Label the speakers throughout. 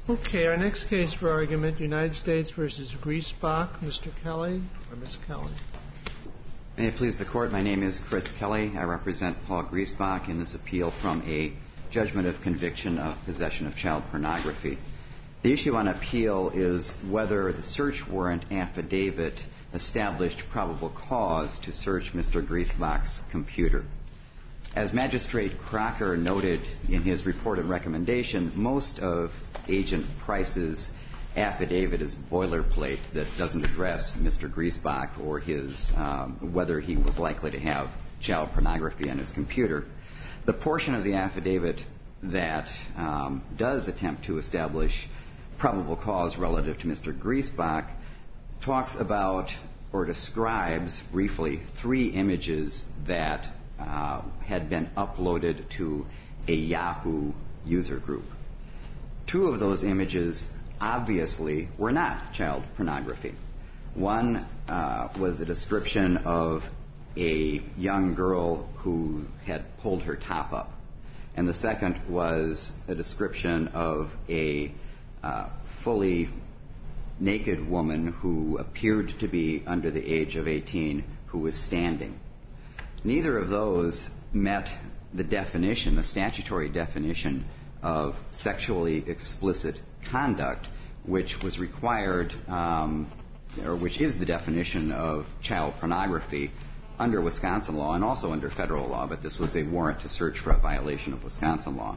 Speaker 1: Okay, our next case for argument, United States v. Griesbach. Mr. Kelly, or Ms. Kelly.
Speaker 2: May it please the Court, my name is Chris Kelly. I represent Paul Griesbach in this appeal from a judgment of conviction of possession of child pornography. The issue on appeal is whether the search warrant affidavit established probable cause to search Mr. Griesbach's computer. As Magistrate Crocker noted in his report and recommendation, most of Agent Price's affidavit is boilerplate that doesn't address Mr. Griesbach or his whether he was likely to have child pornography on his computer. The portion of the affidavit that does attempt to establish probable cause relative to Mr. Griesbach talks about or describes briefly 3 images that had been uploaded to a Yahoo user group. 2 of those images obviously were not child pornography. One was a description of a young girl who had pulled her top up. And the second was a description of a fully naked woman who appeared to be under the age of 18 who was standing. Neither of those met the definition, the statutory definition of sexually explicit conduct, which was required, or which is the definition of child pornography under Wisconsin law and also under federal law, but this was a warrant to search for a violation of Wisconsin law.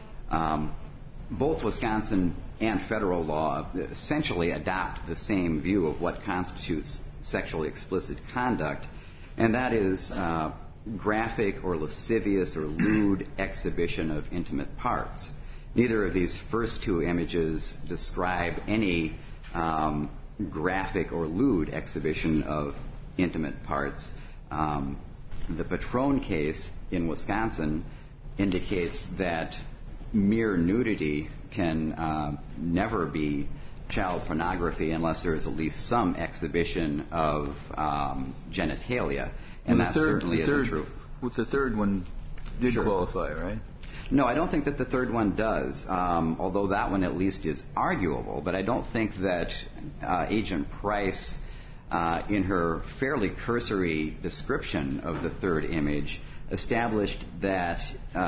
Speaker 2: Both Wisconsin and federal law essentially adopt the same view of what constitutes sexually explicit conduct, and that is graphic or lascivious or lewd exhibition of intimate parts. Neither of these first 2 images describe any graphic or lewd exhibition of intimate parts. The Patron case in Wisconsin indicates that mere nudity can never be child pornography unless there is at least some exhibition of genitalia, and that certainly isn't true.
Speaker 3: With the third one did qualify, right?
Speaker 2: No, I don't think that the third one does, although that one at least is arguable. But I don't think that Agent Price, in her fairly cursory description of the third image, established that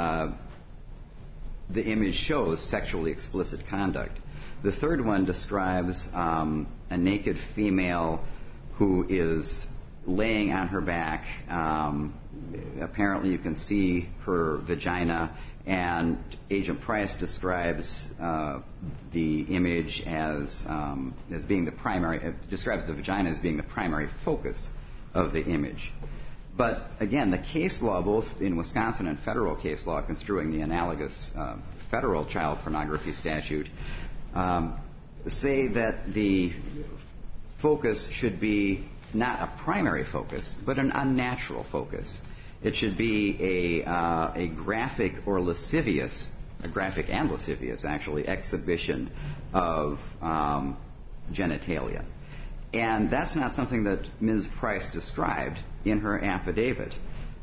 Speaker 2: the image shows sexually explicit conduct. The third one describes a naked female who is laying on her back. Apparently you can see her vagina, and Agent Price describes the image as being the primary, describes the vagina as being the primary focus of the image. But again, the case law, both in Wisconsin and federal case law, construing the analogous federal child pornography statute, say that the focus should be not a primary focus, but an unnatural focus. It should be a graphic or lascivious, a graphic and lascivious, actually, exhibition of genitalia. And that's not something that Ms. Price described in her affidavit.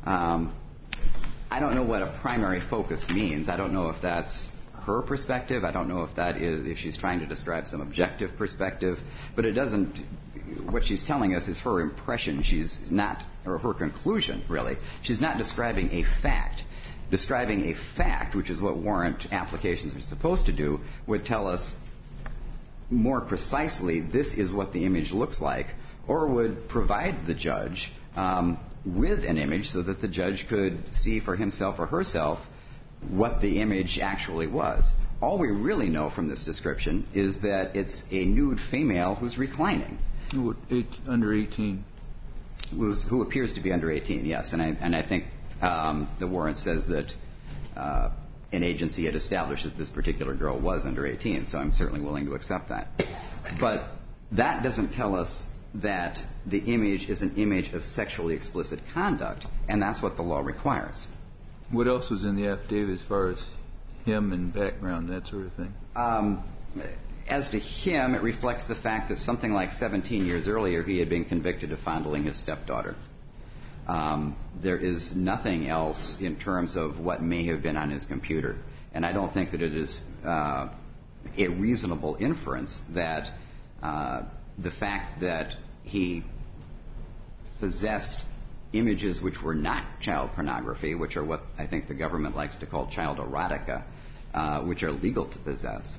Speaker 2: I don't know what a primary focus means. I don't know if that's her perspective. I don't know if that is, if she's trying to describe some objective perspective. But it doesn't, what she's telling us is her impression. She's not, or her conclusion, really. She's not describing a fact. Describing a fact, which is what warrant applications are supposed to do, would tell us more precisely this is what the image looks like, or would provide the judge with an image so that the judge could see for himself or herself what the image actually was. All we really know from this description is that it's a nude female who's reclining.
Speaker 3: Under 18.
Speaker 2: Who appears to be under 18, yes. And I think the warrant says that an agency had established that this particular girl was under 18, so I'm certainly willing to accept that. But that doesn't tell us that the image is an image of sexually explicit conduct, and that's what the law requires.
Speaker 3: What else was in the affidavit as far as him and background, that sort of thing?
Speaker 2: As to him, it reflects the fact that something like 17 years earlier he had been convicted of fondling his stepdaughter. There is nothing else in terms of what may have been on his computer. And I don't think that it is a reasonable inference that the fact that he possessed images which were not child pornography, which are what I think the government likes to call child erotica, which are legal to possess,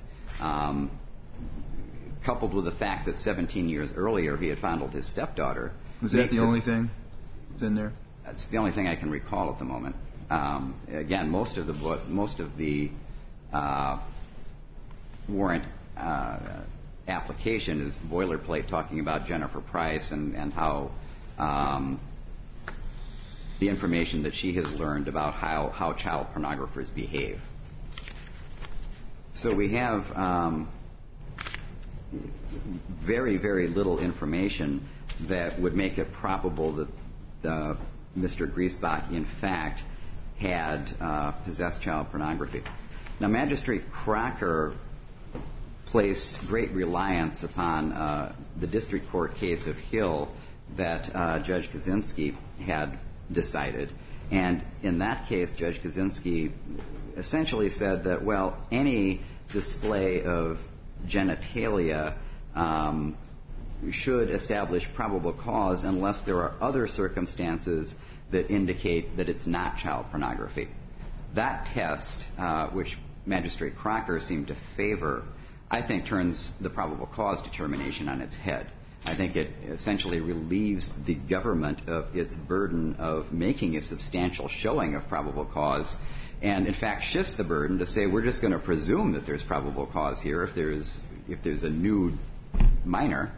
Speaker 2: coupled with the fact that 17 years earlier he had fondled his stepdaughter.
Speaker 3: Was that the only thing that's in there?
Speaker 2: That's the only thing I can recall at the moment. Again, most of the warrant application is boilerplate talking about Jennifer Price and how the information that she has learned about how child pornographers behave. So we have very, very little information that would make it probable that Mr. Griesbach, in fact, had possessed child pornography. Now, Magistrate Crocker placed great reliance upon the district court case of Hill that Judge Kaczynski had decided. And in that case, Judge Kaczynski essentially said that, well, any display of genitalia should establish probable cause unless there are other circumstances that indicate that it's not child pornography. That test, which Magistrate Crocker seemed to favor, I think turns the probable cause determination on its head. I think it essentially relieves the government of its burden of making a substantial showing of probable cause, and in fact shifts the burden to say we're just going to presume that there's probable cause here if there's a nude minor,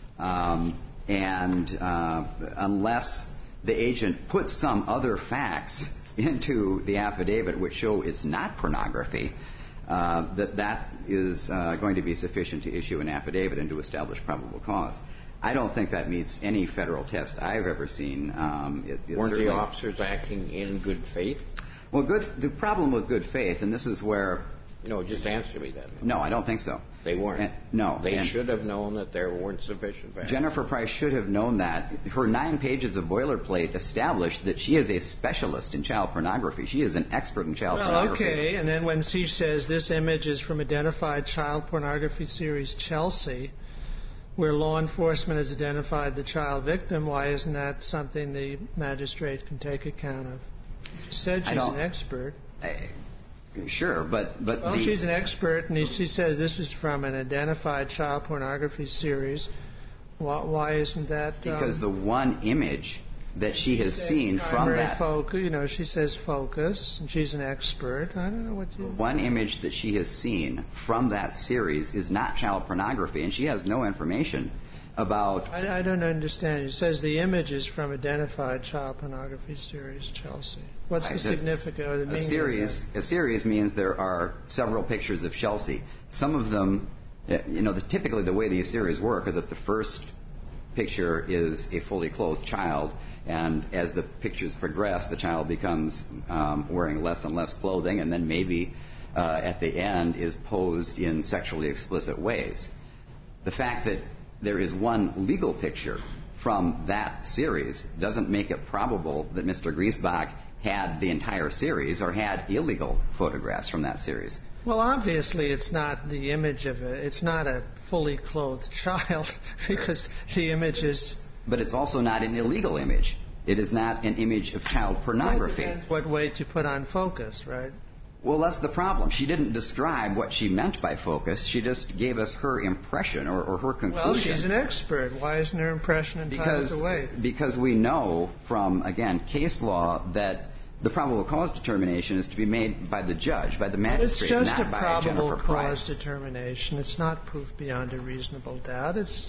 Speaker 2: and unless the agent puts some other facts into the affidavit which show it's not pornography, that is going to be sufficient to issue an affidavit and to establish probable cause. I don't think that meets any federal test I've ever seen.
Speaker 4: Weren't the officers acting in good faith?
Speaker 2: Well, the problem with good faith, and this is where...
Speaker 4: No, just answer me that.
Speaker 2: No, I don't think so.
Speaker 4: They weren't?
Speaker 2: No.
Speaker 4: They should have known that there weren't sufficient facts.
Speaker 2: Jennifer Price should have known that. Her 9 pages of boilerplate established that she is a specialist in child pornography. She is an expert in child pornography.
Speaker 1: Okay, and then when she says this image is from identified child pornography series Chelsea, where law enforcement has identified the child victim, why isn't that something the magistrate can take account of? She said she's an expert.
Speaker 2: Sure, but
Speaker 1: well, she's an expert, and she says this is from an identified child pornography series. Why isn't that?
Speaker 2: Because the one image that she has seen from that...
Speaker 1: she says focus, and she's an expert. I don't know what you...
Speaker 2: One image that she has seen from that series is not child pornography, and she has no information about...
Speaker 1: I don't understand. It says the image is from identified child pornography series Chelsea. What's the significance or the meaning of that?
Speaker 2: A series means there are several pictures of Chelsea. Some of them, typically the way these series work are that the first picture is a fully clothed child, and as the pictures progress, the child becomes wearing less and less clothing, and then maybe at the end is posed in sexually explicit ways. The fact that there is one legal picture from that series doesn't make it probable that Mr. Griesbach had the entire series or had illegal photographs from that series.
Speaker 1: Well, obviously it's not the image of it's not a fully clothed child because the image is...
Speaker 2: But it's also not an illegal image. It is not an image of child pornography.
Speaker 1: It depends what way to put on focus, right?
Speaker 2: Well, that's the problem. She didn't describe what she meant by focus. She just gave us her impression or her conclusion.
Speaker 1: Well, she's an expert. Why isn't her impression entitled to weight?
Speaker 2: Because we know from, again, case law that the probable cause determination is to be made by the judge, by the magistrate, not by Jennifer Price.
Speaker 1: It's just a probable cause determination. It's not proof beyond a reasonable doubt. It's,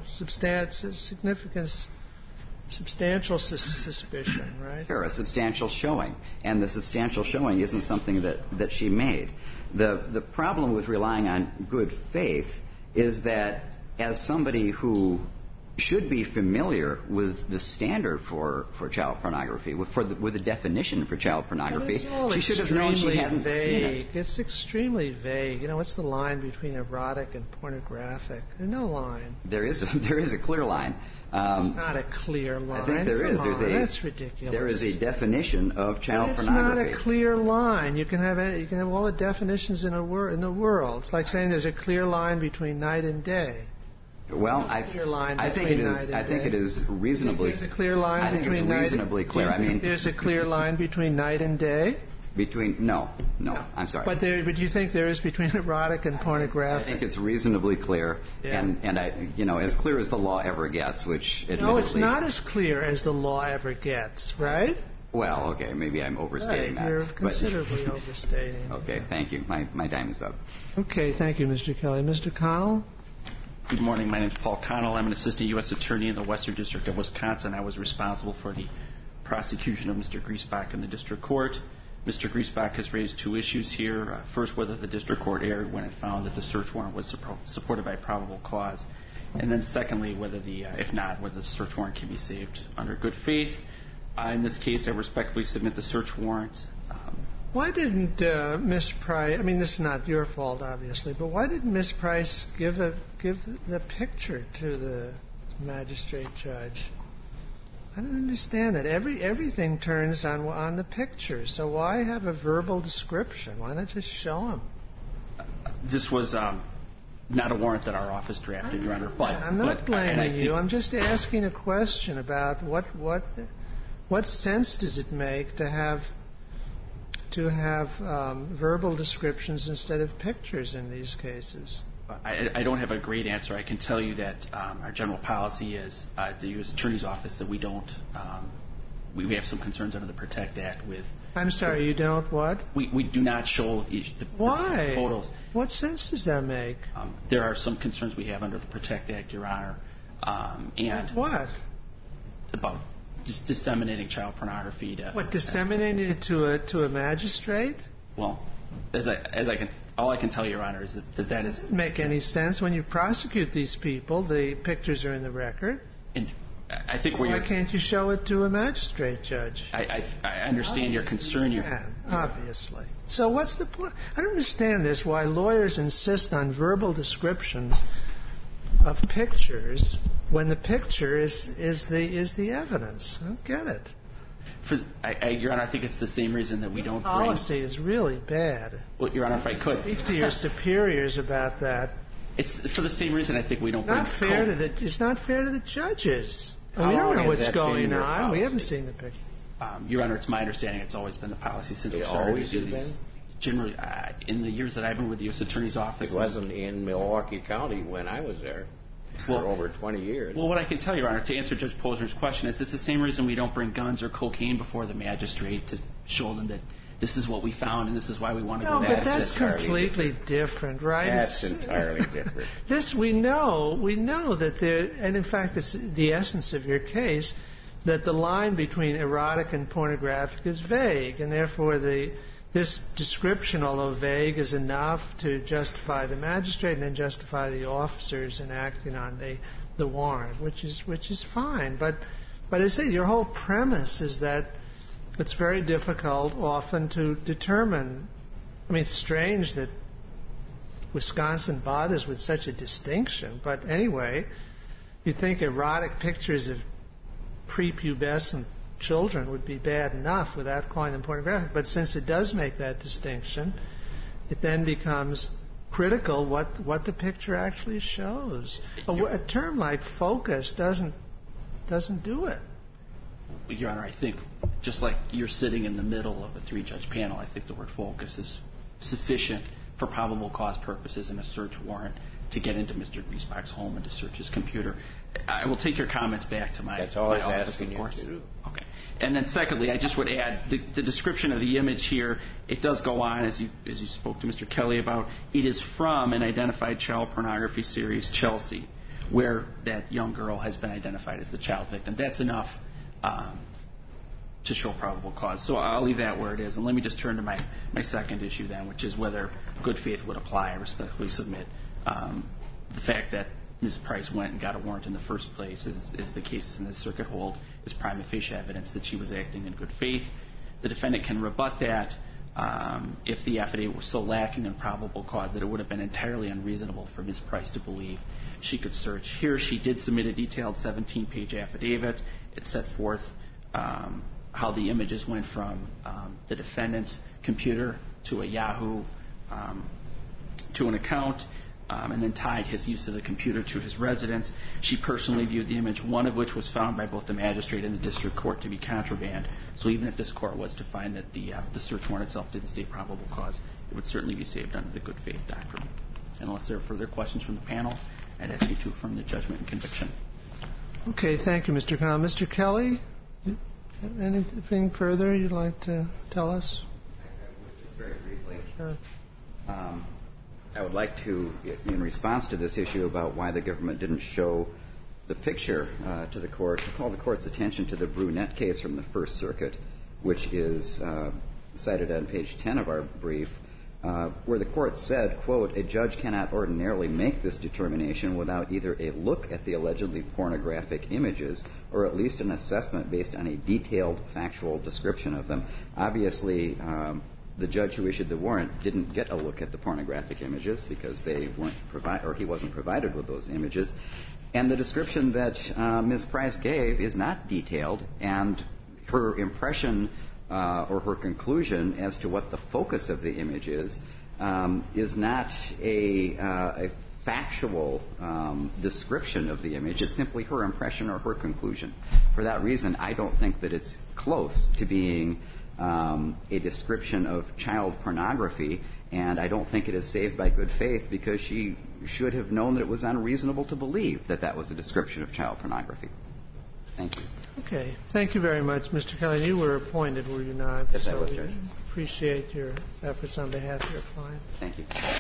Speaker 1: substantial suspicion, right?
Speaker 2: Sure, a substantial showing. And the substantial showing isn't something that she made. The problem with relying on good faith is that as somebody who should be familiar with the standard for child pornography, with the definition for child pornography. She should have known she hadn't seen it.
Speaker 1: It's extremely vague. What's the line between erotic and pornographic? There's no line.
Speaker 2: There is a clear line.
Speaker 1: It's not a clear line.
Speaker 2: I think there is.
Speaker 1: That's ridiculous.
Speaker 2: There is a definition of child
Speaker 1: pornography.
Speaker 2: pornography.
Speaker 1: It's not a clear line. You can have all the definitions in the world. It's like saying there's a clear line between night and day.
Speaker 2: Well, I think it is reasonably.
Speaker 1: There's a clear line
Speaker 2: I think it's reasonably clear.
Speaker 1: There's a clear line between night and day.
Speaker 2: No, I'm sorry.
Speaker 1: But do you think there is between erotic and pornographic?
Speaker 2: I think it's reasonably clear, and as clear as the law ever gets. Which admittedly,
Speaker 1: no, it's not as clear as the law ever gets, right?
Speaker 2: Well, okay, maybe I'm overstating that.
Speaker 1: You're considerably overstating.
Speaker 2: Okay, thank you. My time is up.
Speaker 1: Okay, thank you, Mr. Kelly. Mr. Connell?
Speaker 5: Good morning. My name is Paul Connell. I'm an assistant U.S. attorney in the Western District of Wisconsin. I was responsible for the prosecution of Mr. Griesbach in the district court. Mr. Griesbach has raised two issues here. First, whether the district court erred when it found that the search warrant was supported by probable cause. And then secondly, whether the search warrant can be saved under good faith. In this case, I respectfully submit the search warrant.
Speaker 1: Why didn't Miss Price, this is not your fault, obviously, but why didn't Miss Price give the picture to the magistrate judge? I don't understand that. Everything turns on the picture, so why have a verbal description? Why not just show him?
Speaker 5: This was not a warrant that our office drafted, Your Honor.
Speaker 1: I'm not blaming you. I'm just asking a question about what sense does it make to have verbal descriptions instead of pictures in these cases?
Speaker 5: I don't have a great answer. I can tell you that our general policy is the U.S. Attorney's Office that we don't. We have some concerns under the PROTECT Act with.
Speaker 1: I'm sorry, you don't what?
Speaker 5: We do not show the photos.
Speaker 1: What sense does that make?
Speaker 5: There are some concerns we have under the PROTECT Act, Your Honor. And
Speaker 1: what?
Speaker 5: About just disseminating child pornography to.
Speaker 1: What, disseminating it to a magistrate?
Speaker 5: Well, all I can tell you, Your Honor, is that is.
Speaker 1: Doesn't make any sense. When you prosecute these people, the pictures are in the record.
Speaker 5: And I think
Speaker 1: why can't you show it to a magistrate judge?
Speaker 5: I understand your concern.
Speaker 1: Obviously. So what's the point? I don't understand this. Why lawyers insist on verbal descriptions of pictures when the picture is the evidence. I don't get it.
Speaker 5: Your Honor, I think it's the same reason that we don't.
Speaker 1: Policy is really bad.
Speaker 5: Well, Your Honor, if I could
Speaker 1: speak to your superiors about that.
Speaker 5: It's for the same reason I think we don't.
Speaker 1: It's not fair to the judges. We don't know what's going on. We haven't seen the picture.
Speaker 5: Your Honor, it's my understanding it's always been the policy since we started.
Speaker 4: Always has been?
Speaker 5: Generally, in the years that I've been with the U.S. Attorney's Office.
Speaker 4: It wasn't in Milwaukee County when I was there for over 20 years.
Speaker 5: Well, what I can tell you, Your Honor, to answer Judge Posner's question, is it's the same reason we don't bring guns or cocaine before the magistrate to show them that this is what we found and this is why we want to go
Speaker 1: there. No, but that's completely different, right?
Speaker 4: That's entirely different.
Speaker 1: This we know that there, and in fact it's the essence of your case, that the line between erotic and pornographic is vague, and therefore this description, although vague, is enough to justify the magistrate and then justify the officers in acting on the warrant, which is fine. But I say your whole premise is that it's very difficult often to determine. It's strange that Wisconsin bothers with such a distinction. But anyway, you'd think erotic pictures of prepubescent children would be bad enough without calling them pornographic. But since it does make that distinction, it then becomes critical what the picture actually shows. A term like focus doesn't do it.
Speaker 5: Your Honor, I think just like you're sitting in the middle of a three-judge panel, I think the word focus is sufficient for probable cause purposes in a search warrant to get into Mr. Griesbach's home and to search his computer. I will take your comments back to my
Speaker 4: That's all I was
Speaker 5: office,
Speaker 4: asking
Speaker 5: of course.
Speaker 4: You to do.
Speaker 5: Okay. And then secondly, I just would add the description of the image here, it does go on, as you spoke to Mr. Kelly about, it is from an identified child pornography series, Chelsea, where that young girl has been identified as the child victim. That's enough to show probable cause. So I'll leave that where it is. And let me just turn to my second issue then, which is whether good faith would apply. I respectfully submit the fact that Ms. Price went and got a warrant in the first place, as the cases in the circuit hold, is prima facie evidence that she was acting in good faith. The defendant can rebut that if the affidavit was so lacking in probable cause that it would have been entirely unreasonable for Ms. Price to believe she could search. Here she did submit a detailed 17-page affidavit. It set forth how the images went from the defendant's computer to a Yahoo, to an account, and then tied his use of the computer to his residence. She personally viewed the image, one of which was found by both the magistrate and the district court to be contraband. So even if this court was to find that the search warrant itself didn't state probable cause, it would certainly be saved under the good faith doctrine. Unless there are further questions from the panel, I'd ask you to affirm the judgment and conviction.
Speaker 1: Okay, thank you, Mr. Connell. Mr. Kelly, anything further you'd like to tell us?
Speaker 2: Just very briefly.
Speaker 1: Sure.
Speaker 2: I would like to, in response to this issue about why the government didn't show the picture to the court, to call the court's attention to the Brunette case from the First Circuit, which is cited on page 10 of our brief, where the court said, quote, "A judge cannot ordinarily make this determination without either a look at the allegedly pornographic images or at least an assessment based on a detailed factual description of them." Obviously, the judge who issued the warrant didn't get a look at the pornographic images because they weren't or he wasn't provided with those images. And the description that Ms. Price gave is not detailed, and her impression or her conclusion as to what the focus of the image is not a factual description of the image. It's simply her impression or her conclusion. For that reason, I don't think that it's close to being a description of child pornography, and I don't think it is saved by good faith because she should have known that it was unreasonable to believe that that was a description of child pornography. Thank you.
Speaker 1: Okay. Thank you very much, Mr. Kelly. You were appointed, were you not?
Speaker 2: Yes, I was, Judge.
Speaker 1: Appreciate your efforts on behalf of your client.
Speaker 2: Thank you.